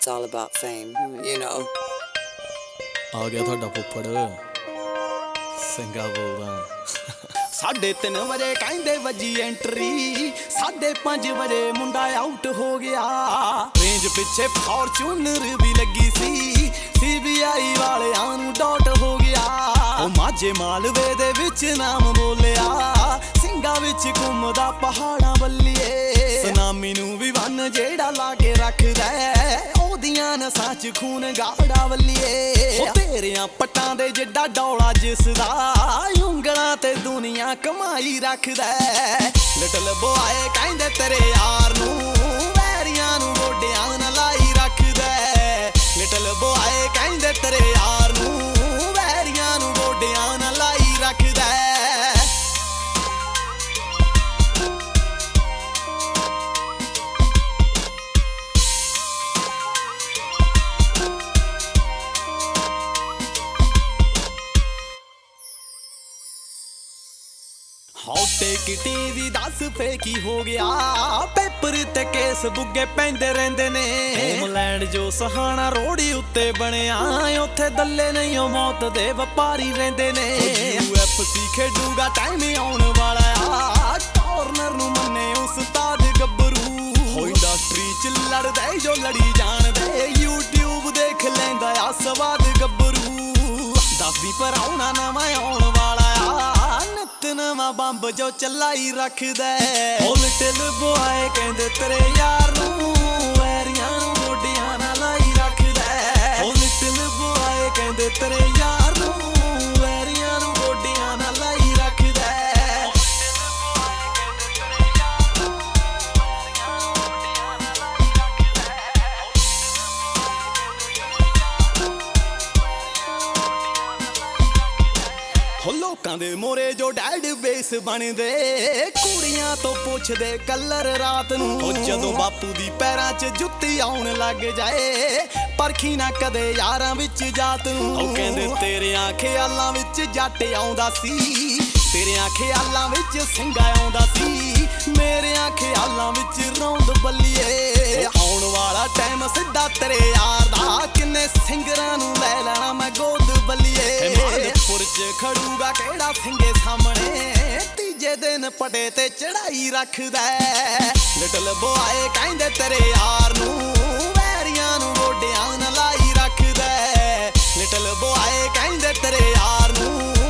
it's all about fame, you know. ਆ ਗਿਆ ਤੁਹਾਡਾ ਫੁੱਫੜ ਸਿੰਘਾ ਬੋਲਦਾ 3:30 ਵਜੇ ਕਹਿੰਦੇ ਵੱਜੀ ਐਂਟਰੀ 5:30 ਵਜੇ ਮੁੰਡਾ ਆਊਟ ਹੋ ਗਿਆ ਰੇਂਜ ਪਿੱਛੇ ਫੋਰਚੂਨਰ ਵੀ ਲੱਗੀ ਸੀ CBI ਵਾਲਿਆਂ ਨੂੰ ਡਾਟ ਹੋ ਗਿਆ ਉਹ ਮਾਝੇ ਮਾਲਵੇ ਦੇ ਵਿੱਚ ਨਾਮ ਬੋਲਿਆ ਸਿੰਘਾਂ ਵਿੱਚ ਘੁੰਮਦਾ ਪਹਾੜਾਂ ਵੱਲੀਏ ਸੁਨਾਮੀ ਨੂੰ ਵੀ ਵੰਨ ਜਿਹੜਾ ਲਾ ਕੇ ਰੱਖਦਾ ਉਹਦੀਆਂ ਨਸਾਂ 'ਚ ਖੂਨ ਗਾੜਾ ਵੱਲੀਏ ਉਹ ਤੇਰਿਆਂ ਪੱਟਾਂ ਦੇ ਜਿੱਡਾ ਡੌਲਾ ਜਿਸਦਾ ਉਂਗਲਾਂ ਤੇ ਦੁਨੀਆ ਕਮਾਈ ਰੱਖਦਾ ਲਿਟਲ ਬੋਏ ਕਹਿੰਦੇ ਤੇਰੇ ਯਾਰ ਨੂੰ ਵੈਰੀਆਂ ਨੂੰ ਗੋਡਿਆਂ ਨਾਲ ਲਾਈ ਰੱਖਦਾ ਲਿਟਲ ਬੋਏ ਕਹਿੰਦੇ ਤੇਰੇ ਯਾਰ ਨੂੰ ਵੈਰੀਆਂ ਨੂੰ ਗੋਡਿਆਂ ਨਾਲ ਲਾਈ ਰੱਖਦਾ ਹੌਟੇ ਕਿਟੀ ਵੀ ਦੱਸ ਫੇ ਕੀ ਹੋ ਗਿਆ ਪੇਪਰ ਤੇ ਕੇਸ ਬੁੱਗੇ ਪੈਂਦੇ ਰਹਿੰਦੇ ਨੇ ਹੋਮਲੈਂਡ ਜੋ ਸਹਾਣਾ ਰੋੜੀ ਉੱਤੇ ਬਣਿਆ ਉੱਥੇ ਦੱਲੇ ਨਹੀਂ ਉਹ ਮੌਤ ਦੇ ਵਪਾਰੀ ਰਹਿੰਦੇ ਨੇ UFC ਖੇਡੂਗਾ ਟਾਈਮ ਆਉਣ ਵਾਲਾ ਆ ਕਾਰਨਰ ਨੂੰ ਮੰਨੇ ਉਸਤਾਦ ਗੱਭਰੂ ਹੋ ਇੰਡਸਟਰੀ ਚ ਲੜਦੇ ਜੋ ਲੜੀ ਜਾਣਦੇ YouTube ਦੇਖ ਲੈਂਦਾ ਆ ਸਵਾਦ ਗੱਭਰੂ ਦੱਸਦੀ ਪਰ ਆਉਣਾ ਨਵਾਂ ਆਉਣ ਵਾਲਾ ਆ ਨਿੱਤ ਨਵਾਂ ਬੰਬ ਜੋ ਚਲਾਈ ਰੱਖਦਾ ਉਹ ਲਿਟਲ ਬੋਏ ਕਹਿੰਦੇ ਤੇਰੇ ਯਾਰ ਨੂੰ ਵੈਰੀਆਂ ਨੂੰ ਗੋਡਿਆਂ ਨਾਲ ਲਾਈ ਰੱਖਦਾ ਉਹ ਲਿਟਲ ਬੋਏ ਕਹਿੰਦੇ ਤੇਰੇ ਯਾਰ ਨੂੰ ਵੈਰੀਆਂ ਨੂੰ ਗੋਡਿਆਂ ਨਾਲ ਲਾਈ ਰੱਖਦਾ ਹੋ ਲੋਕਾਂ ਦੇ ਮੋਰੇ ਜੋ ਡੈਡ ਬੇਸ ਬਣਦੇ ਕੁੜੀਆਂ ਤੋਂ ਪੁੱਛਦੇ ਕਲਰ ਰਾਤ ਨੂੰ ਉਹ ਜਦੋਂ ਬਾਪੂ ਦੀ ਪੈਰਾਂ 'ਚ ਜੁੱਤੀ ਆਉਣ ਲੱਗ ਜਾਏ ਪਰਖੀ ਨਾ ਕਦੇ ਯਾਰਾਂ ਵਿੱਚ ਜਾਤ ਨੂੰ ਉਹ ਕਹਿੰਦੇ ਤੇਰਿਆਂ ਖਿਆਲਾਂ ਵਿੱਚ ਜੱਟ ਆਉਂਦਾ ਸੀ ਤੇਰਿਆਂ ਖਿਆਲਾਂ ਵਿੱਚ ਸਿੰਘਾ ਆਉਂਦਾ ਸੀ ਮੇਰਿਆਂ ਖਿਆਲਾਂ ਵਿੱਚ ਰੌਂਦ ਬੱਲੀਏ ਆਉਣ ਵਾਲਾ ਟਾਈਮ ਸਿੱਧਾ ਤੇਰੇ ਯਾਰ ਦਾ ਕਿੰਨੇ ਸਿੰਗਰਾਂ ਨੂੰ ਲੈ ਲੈਣਾ ਮੈਂ ਗੋਦ ਬੱਲੀਏ ਮਾਲਪੁਰ 'ਚ ਖੜੂਗਾ ਕਿਹੜਾ ਸਿੰਘੇ ਸਾਹਮਣੇ ਤੀਜੇ ਦਿਨ ਪਟੇ ਤੇ ਚੜਾਈ ਰੱਖਦਾ ਲਿਟਲ ਬੋਏ ਕਹਿੰਦੇ ਤੇਰੇ ਯਾਰ ਨੂੰ ਵੈਰੀਆਂ ਨੂੰ ਗੋਡਿਆਂ ਨਾਲ ਲਾਈ ਰੱਖਦਾ ਲਿਟਲ ਬੋਏ ਕਹਿੰਦੇ ਤੇਰੇ ਯਾਰ ਨੂੰ